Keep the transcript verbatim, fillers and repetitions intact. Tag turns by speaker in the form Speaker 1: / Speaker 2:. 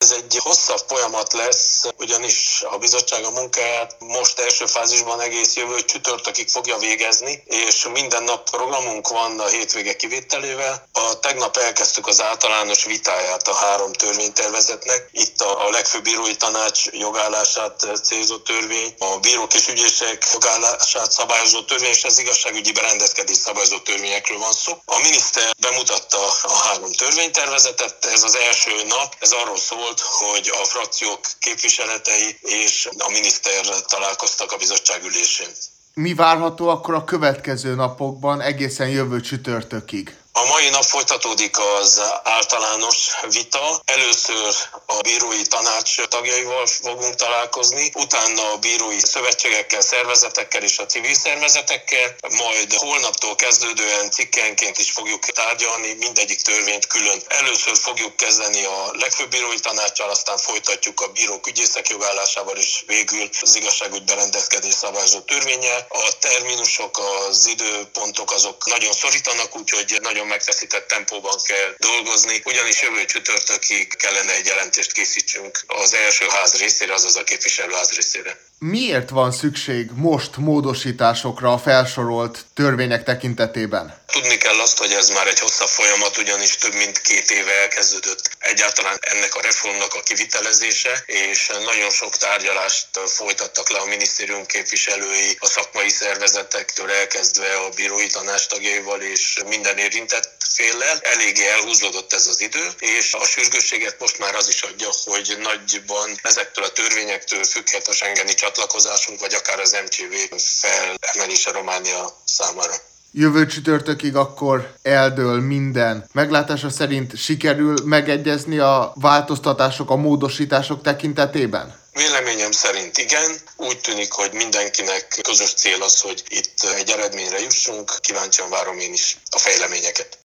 Speaker 1: ez egy hosszabb folyamat lesz, ugyanis a bizottság a munkáját most első fázisban egész jövő csütörtökig fogja végezni, és minden nap programunk van a hétvége kivételével. A tegnap elkezdtük az általános vitáját a három törvénytervezetnek. Itt a, a legfőbb bírói tanács jogállását célzó törvény, a bírók és ügyészek jogállását szabályozó törvény és az igazságügyi berendezkedés szabályozó törvényekről van szó. A miniszter bemutatta a három törvénytervezetet, ez az első nap, ez arról szólt, hogy a frakciók képviseletei és a miniszter találkoztak a bizottság ülésén.
Speaker 2: Mi várható akkor a következő napokban egészen jövő csütörtökig?
Speaker 1: A mai nap folytatódik az általános vita. Először a bírói tanács tagjaival fogunk találkozni, utána a bírói szövetségekkel, szervezetekkel és a civil szervezetekkel, majd holnaptól kezdődően cikkenként is fogjuk tárgyalni mindegyik törvényt külön. Először fogjuk kezdeni a legfőbb bírói tanáccsal, aztán folytatjuk a bírók ügyészek jogállásával és végül az igazságügy berendezkedés szabályozó törvénnyel. A terminusok, az időpontok azok nagyon szorítanak, úgyhogy nagyon megfeszített tempóban kell dolgozni, ugyanis jövő csütörtökig kellene egy jelentést készítsünk az első ház részére, azaz a képviselőház részére.
Speaker 2: Miért van szükség most módosításokra a felsorolt törvények tekintetében?
Speaker 1: Tudni kell azt, hogy ez már egy hosszabb folyamat, ugyanis több mint két éve elkezdődött egyáltalán ennek a reformnak a kivitelezése, és nagyon sok tárgyalást folytattak le a minisztérium képviselői, a szakmai szervezetektől elkezdve a bírói tanács tagjaival és minden érintett féllel. Eléggé elhúzódott ez az idő, és a sürgősséget most már az is adja, hogy nagyban ezektől a törvényektől függhet a schengeni csatlakozásunk, vagy akár az em cé vé felemelése Románia számára.
Speaker 2: Jövő csütörtökig akkor eldől minden. Meglátása szerint sikerül megegyezni a változtatások, a módosítások tekintetében?
Speaker 1: Véleményem szerint igen. Úgy tűnik, hogy mindenkinek közös cél az, hogy itt egy eredményre jussunk. Kíváncsian várom én is a fejleményeket.